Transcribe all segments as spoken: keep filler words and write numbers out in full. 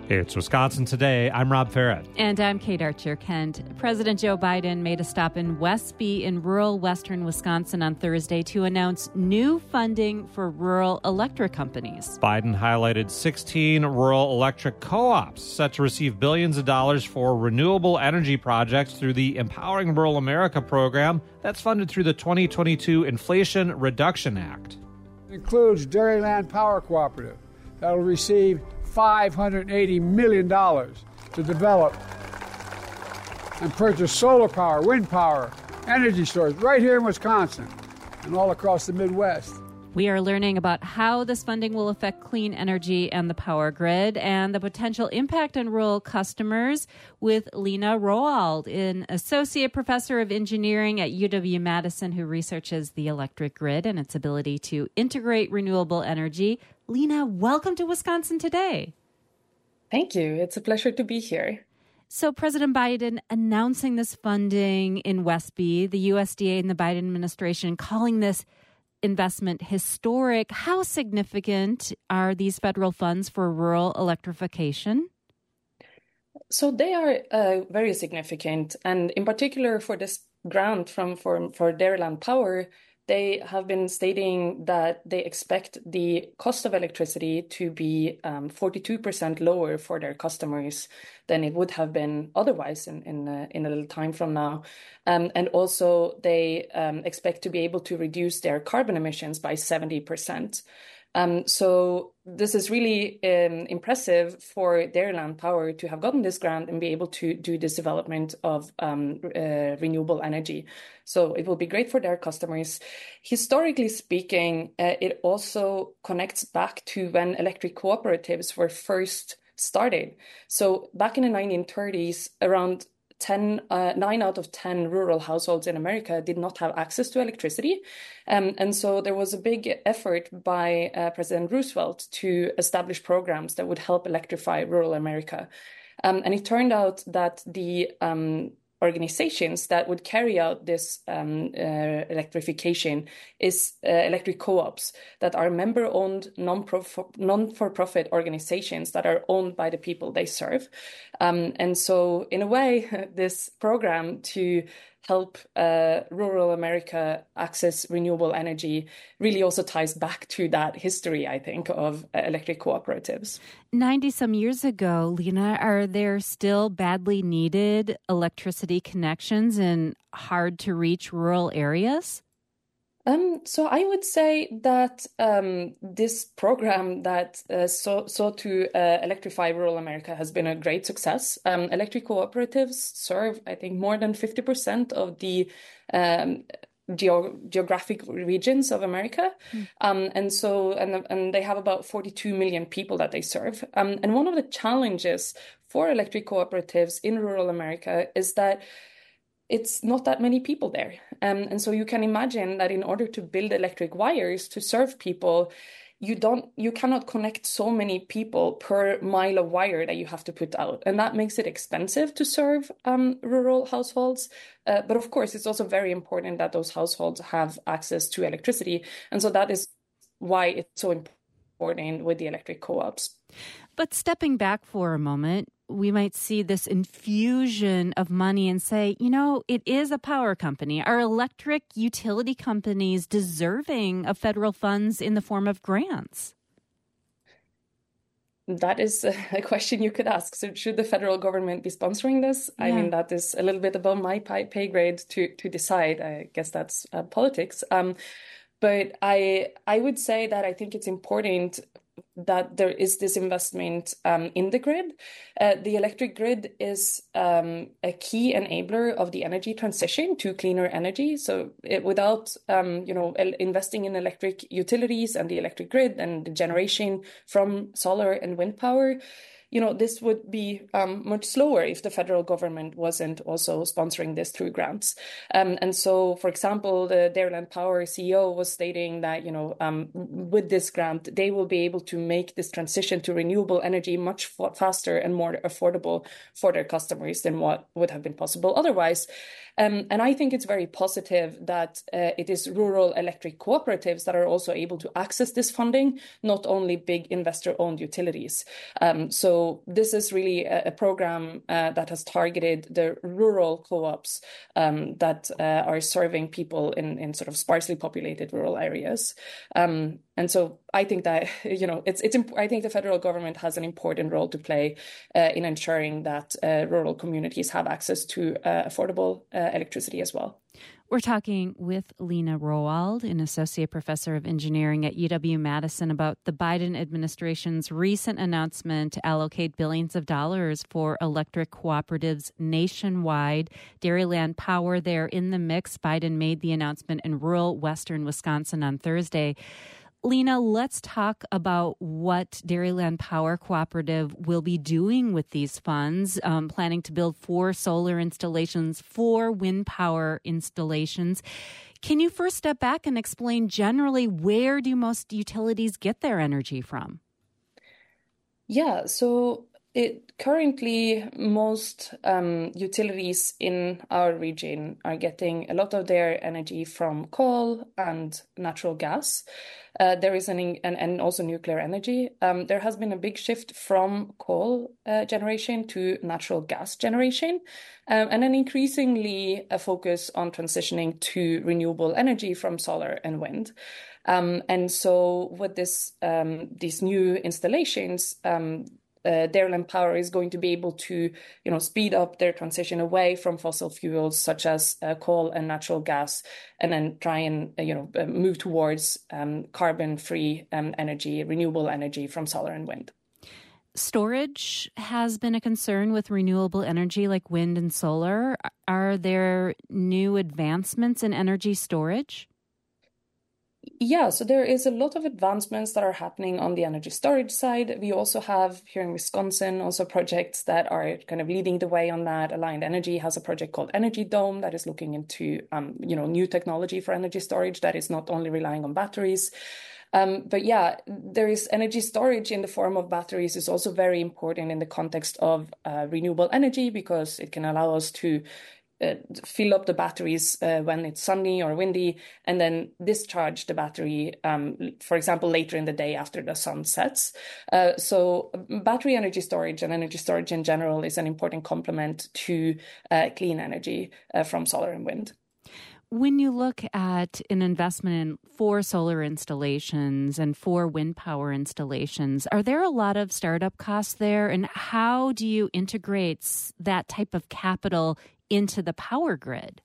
It's Wisconsin Today. I'm Rob Farrett. And I'm Kate Archer-Kent. President Joe Biden made a stop in Westby in rural western Wisconsin on Thursday to announce new funding for rural electric companies. Biden highlighted sixteen rural electric co-ops set to receive billions of dollars for renewable energy projects through the Empowering Rural America program that's funded through the twenty twenty-two Inflation Reduction Act. It includes Dairyland Power Cooperative that will receive five hundred eighty million dollars to develop and purchase solar power, wind power, energy storage right here in Wisconsin and all across the Midwest. We are learning about how this funding will affect clean energy and the power grid and the potential impact on rural customers with Lena Roald, an associate professor of engineering at U W Madison who researches the electric grid and its ability to integrate renewable energy. Lena, welcome to Wisconsin Today. Thank you. It's a pleasure to be here. So President Biden announcing this funding in Westby, the U S D A and the Biden administration calling this investment historic. How significant are these federal funds for rural electrification? So they are uh, very significant. And in particular for this grant from for, for Dairyland Power, they have been stating that they expect the cost of electricity to be um, forty-two percent lower for their customers than it would have been otherwise in in, uh, in a little time from now. Um, and also they um, expect to be able to reduce their carbon emissions by seventy percent. Um, so this is really um, impressive for Dairyland Power to have gotten this grant and be able to do this development of um, uh, renewable energy. So it will be great for their customers. Historically speaking, uh, it also connects back to when electric cooperatives were first started. So back in the nineteen thirties, around ten, uh, nine out of ten rural households in America did not have access to electricity. Um, and so there was a big effort by uh, President Roosevelt to establish programs that would help electrify rural America. Um, and it turned out that the um, organizations that would carry out this um, uh, electrification is uh, electric co-ops that are member-owned, non-prof- non-for-profit organizations that are owned by the people they serve. Um, and so, in a way, this program to help uh, rural America access renewable energy really also ties back to that history, I think, of uh, electric cooperatives. ninety-some years ago, Lena, are there still badly needed electricity connections in hard-to-reach rural areas? Um, so I would say that um, this program that uh, sought so to uh, electrify rural America has been a great success. Um, electric cooperatives serve, I think, more than fifty percent of the um, geo- geographic regions of America. Mm. Um, and so, and, and they have about forty-two million people that they serve. Um, and one of the challenges for electric cooperatives in rural America is that it's not that many people there. Um, and so you can imagine that in order to build electric wires to serve people, you don't, you cannot connect so many people per mile of wire that you have to put out. And that makes it expensive to serve um, rural households. Uh, but of course, it's also very important that those households have access to electricity. And so that is why it's so important with the electric co-ops. But stepping back for a moment, we might see this infusion of money and say, you know, it is a power company. Are electric utility companies deserving of federal funds in the form of grants? That is a question you could ask. So should the federal government be sponsoring this? Yeah. I mean, that is a little bit above my pay grade to, to decide. I guess that's uh, politics. Um, but I I would say that I think it's important that there is this investment um, in the grid. Uh, the electric grid is um, a key enabler of the energy transition to cleaner energy. So it, without, um, you know, investing in electric utilities and the electric grid and the generation from solar and wind power, you know, this would be um, much slower if the federal government wasn't also sponsoring this through grants. Um, and so, for example, the Dairyland Power C E O was stating that, you know, um, with this grant, they will be able to make this transition to renewable energy much f- faster and more affordable for their customers than what would have been possible otherwise. Um, and I think it's very positive that uh, it is rural electric cooperatives that are also able to access this funding, not only big investor-owned utilities. Um, so so this is really a, a program uh, that has targeted the rural co-ops um, that uh, are serving people in, in sort of sparsely populated rural areas. Um, and so I think that, you know, it's, it's, I think the federal government has an important role to play uh, in ensuring that uh, rural communities have access to uh, affordable uh, electricity as well. We're talking with Lina Roald, an associate professor of engineering at U W-Madison, about the Biden administration's recent announcement to allocate billions of dollars for electric cooperatives nationwide. Dairyland Power, they're in the mix. Biden made the announcement in rural western Wisconsin on Thursday. Lina, let's talk about what Dairyland Power Cooperative will be doing with these funds, um, planning to build four solar installations, four wind power installations. Can you first step back and explain generally where do most utilities get their energy from? Yeah, so it currently most um, utilities in our region are getting a lot of their energy from coal and natural gas. Uh, there is an, an and also nuclear energy. Um, there has been a big shift from coal uh, generation to natural gas generation, um, and an increasingly a focus on transitioning to renewable energy from solar and wind. Um, and so with this, um, these new installations, um, Uh, Dairyland Power is going to be able to, you know, speed up their transition away from fossil fuels such as uh, coal and natural gas, and then try and, uh, you know, uh, move towards um, carbon-free um, energy, renewable energy from solar and wind. Storage has been a concern with renewable energy like wind and solar. Are there new advancements in energy storage? Yeah, so there is a lot of advancements that are happening on the energy storage side. We also have here in Wisconsin also projects that are kind of leading the way on that. Alliant Energy has a project called Energy Dome that is looking into, um, you know, new technology for energy storage that is not only relying on batteries. Um, but yeah, there is energy storage in the form of batteries is also very important in the context of uh, renewable energy because it can allow us to Uh, fill up the batteries uh, when it's sunny or windy, and then discharge the battery, um, for example, later in the day after the sun sets. Uh, so battery energy storage and energy storage in general is an important complement to uh, clean energy uh, from solar and wind. When you look at an investment in four solar installations and four wind power installations, are there a lot of startup costs there? And how do you integrate that type of capital into the power grid?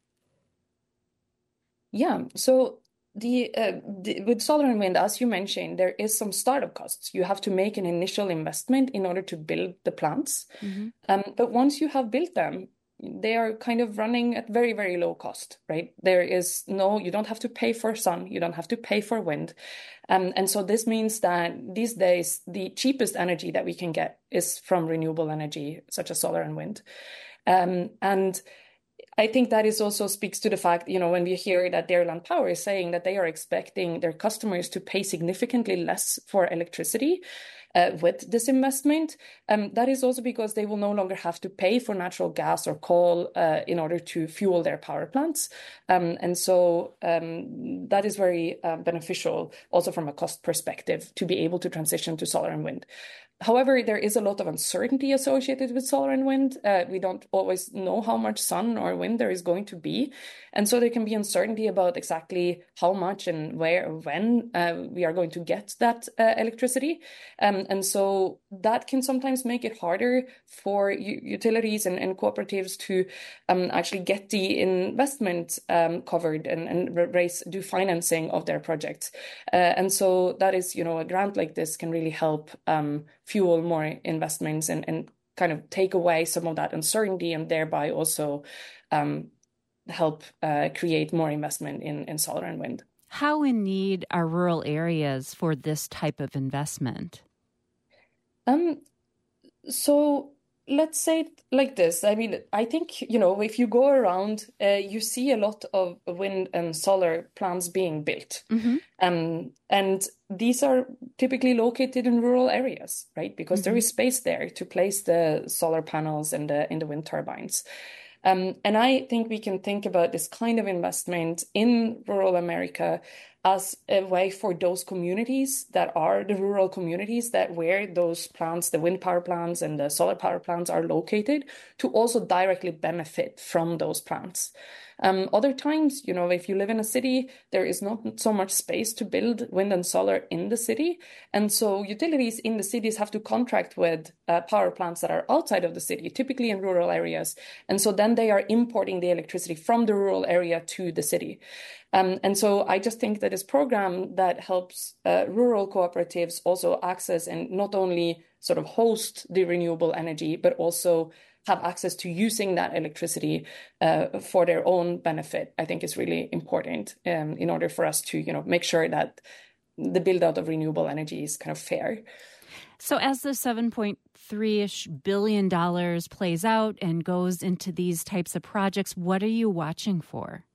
Yeah, so the, uh, the with solar and wind, as you mentioned, there is some startup costs. You have to make an initial investment in order to build the plants. Mm-hmm. Um, but once you have built them, they are kind of running at very, very low cost, right? There is no, you don't have to pay for sun, you don't have to pay for wind. Um, and so this means that these days, the cheapest energy that we can get is from renewable energy, such as solar and wind. Um, and I think that is also speaks to the fact, you know, when we hear that Dairyland Power is saying that they are expecting their customers to pay significantly less for electricity uh, with this investment, um, that is also because they will no longer have to pay for natural gas or coal uh, in order to fuel their power plants. Um, and so um, that is very uh, beneficial also from a cost perspective to be able to transition to solar and wind. However, there is a lot of uncertainty associated with solar and wind. Uh, we don't always know how much sun or wind there is going to be. And so there can be uncertainty about exactly how much and where or when uh, we are going to get that uh, electricity. Um, and so that can sometimes make it harder for u- utilities and, and cooperatives to um, actually get the investment um, covered and, and raise, do financing of their projects. Uh, and so that is, you know, a grant like this can really help um, fuel more investments and, and kind of take away some of that uncertainty and thereby also um, help uh, create more investment in, in solar and wind. How in need are rural areas for this type of investment? Um, so let's say it like this. I mean, I think, you know, if you go around, uh, you see a lot of wind and solar plants being built. Mm-hmm. Um, and these are typically located in rural areas, right? Because mm-hmm. there is space there to place the solar panels and the, and the wind turbines. Um, and I think we can think about this kind of investment in rural America as a way for those communities that are the rural communities that where those plants, the wind power plants and the solar power plants are located, to also directly benefit from those plants. Um, other times, you know, if you live in a city, there is not so much space to build wind and solar in the city. And so utilities in the cities have to contract with uh, power plants that are outside of the city, typically in rural areas. And so then they are importing the electricity from the rural area to the city. Um, and so I just think that this program that helps uh, rural cooperatives also access and not only sort of host the renewable energy, but also have access to using that electricity uh, for their own benefit, I think is really important um, in order for us to, you know, make sure that the build out of renewable energy is kind of fair. So as the seven point three-ish billion dollars plays out and goes into these types of projects, what are you watching for?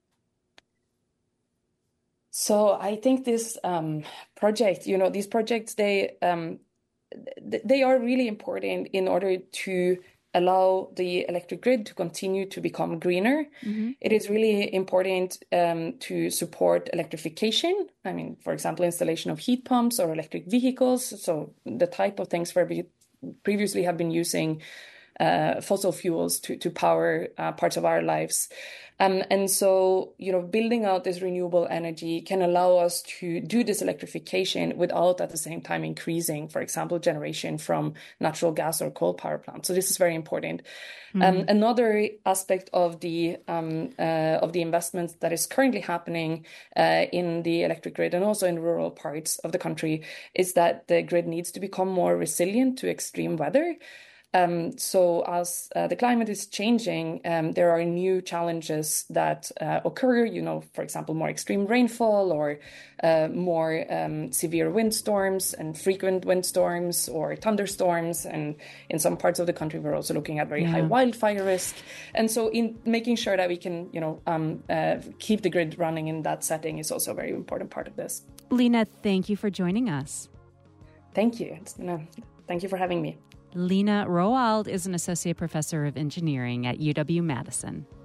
So I think this um, project, you know, these projects, they um, they are really important in order to allow the electric grid to continue to become greener. Mm-hmm. It is really important um, to support electrification. I mean, for example, installation of heat pumps or electric vehicles. So the type of things where we previously have been using uh, fossil fuels to, to power uh, parts of our lives. Um, and so, you know, building out this renewable energy can allow us to do this electrification without at the same time increasing, for example, generation from natural gas or coal power plants. So this is very important. Mm-hmm. Um, another aspect of the um, uh, of the investments that is currently happening uh, in the electric grid and also in rural parts of the country is that the grid needs to become more resilient to extreme weather. Um, so as uh, the climate is changing, um, there are new challenges that uh, occur, you know, for example, more extreme rainfall or uh, more um, severe windstorms and frequent windstorms or thunderstorms. And in some parts of the country, we're also looking at very yeah. high wildfire risk. And so in making sure that we can, you know, um, uh, keep the grid running in that setting is also a very important part of this. Lina, thank you for joining us. Thank you. It's, no, thank you for having me. Lina Roald is an associate professor of engineering at U W Madison.